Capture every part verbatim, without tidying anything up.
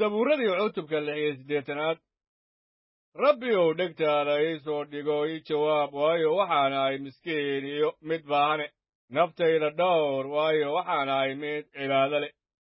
sabuuradii cutubka lix iyo siddeetanaad rabbiyow dhegtaada ii soo dhigo ii jawaab waayo waxaan ahay miskiin iyo mid baahane naftayda dhowr waayo waxaan ahay mid cibaado leh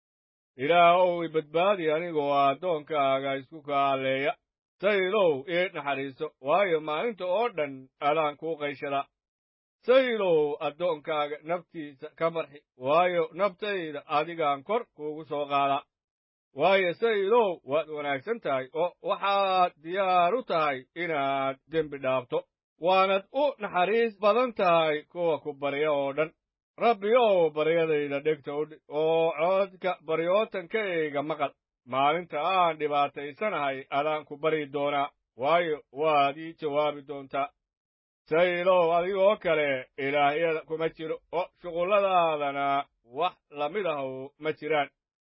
ilaahow i badbaadi anigoo addoonkaaga isku kaalleeya saylow ii naxariiso waayo maalinta oo dhan adaan kuu qayshadaa saylow addoonkaaga naftiisa ka farxi waayo naftayda adigaan kor kuugu soo qaadaa waayo saylow waad wanaagsan tahay oo waxaad diyaar u tahay inaad dembi dhaafto waanad u naxariis badan tahay kuwa ku barya oo dhan rabbiyow baryadayda dhegta u dhig oo codka baryootankayga maqal maalinta aan dhibaataysanahay adaan ku baryi doonaa waayo waad ii jawaabi doontaa saylow adigoo kale ilaahyada kuma jiro oo shuqulladaadana wax lamid ahu ma jiraan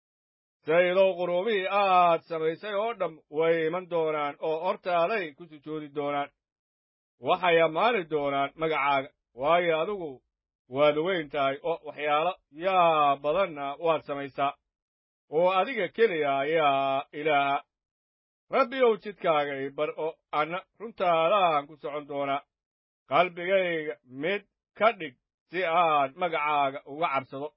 saylow quruumihii aad samaysay oo dham way iman doonaan oo hortaaday ku sujuudi doonaan waxay ammaani doonaan magacaaga waayo adigu waad weyn tahay oo waxyaalo yaa badanna waad samaysaa oo adiga keliya ayaa ilaaha rabbiyow jidkaaga i bar oo anna runtaadaan ku socon doonaa qalbigayga mid ka dhig si aan magacaaga uga cabsado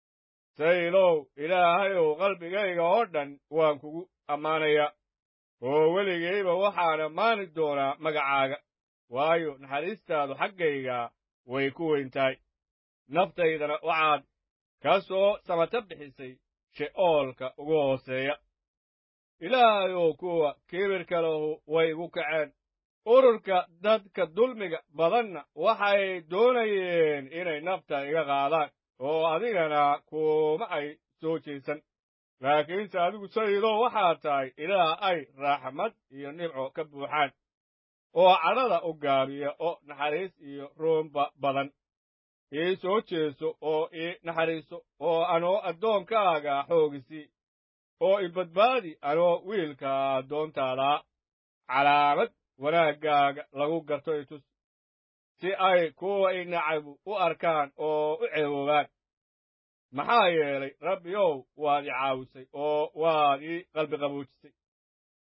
saylow ilaahayow qalbigayga oo dhan waan kugu ammaanayaa oo weligayba waxaan ammaani doonaa magacaaga waayo naxariistaadu xaggayga way ku weyn tahay naftaydana waxaad ka soo samata bixisay she'oolka ugu hooseeya ilaahayow kuwa kibirka lahu way igu kaceen ururka dadka dulmiga badanna waxay doonayeen inay nafta iga qaadaan oo adigana kuma ay soo jeesan laakiinse adigu saylow waxaad tahay ilaah ay raaxmad iyo nimco ka buuxaan oo cadhada u gaabiya oo naxariis iyo roomba badan ii soo jeeso oo ii naxariiso oo anoo addoonkaaga xoogisii oo i badbaadi anoo wiilka addoontaadaa calaamad wanaaggaaga lagu garto i tus si ay kuwa i nacabu u arkaan oo u ceeboobaan maxaa yeelay rabbiyow waad i caawisay oo waad ii qalbi qaboojisay